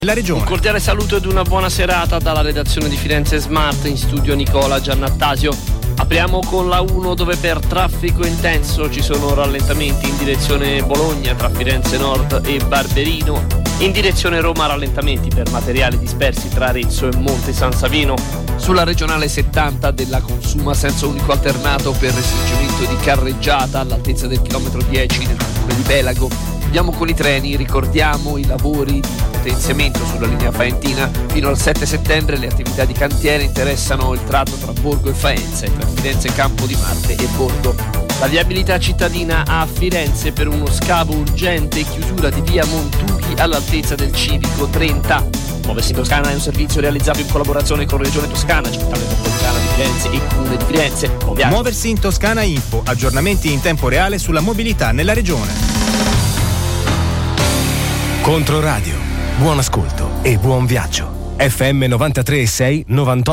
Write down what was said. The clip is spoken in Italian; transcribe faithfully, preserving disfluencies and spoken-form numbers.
La regione. Un cordiale saluto ed una buona serata dalla redazione di Firenze Smart, in studio Nicola Giannattasio. Apriamo con la uno, dove per traffico intenso ci sono rallentamenti in direzione Bologna tra Firenze Nord e Barberino. In direzione Roma rallentamenti per materiali dispersi tra Arezzo e Monte San Savino. Sulla regionale settanta della Consuma senso unico alternato per restringimento di carreggiata all'altezza del chilometro dieci nel comune di Pelago. Andiamo con i treni, ricordiamo i lavori di potenziamento sulla linea Faentina. Fino al sette settembre le attività di cantiere interessano il tratto tra Borgo e Faenza e tra Firenze Campo di Marte e Borgo. La viabilità cittadina a Firenze per uno scavo urgente e chiusura di via Montuchi all'altezza del civico trenta. Muoversi in Toscana è un servizio realizzato in collaborazione con Regione Toscana, Città Metropolitana di Firenze e Comune di Firenze. Muoviamo. Muoversi in Toscana Info, aggiornamenti in tempo reale sulla mobilità nella regione. Controradio, buon ascolto e buon viaggio. F M novantatré e sei novantotto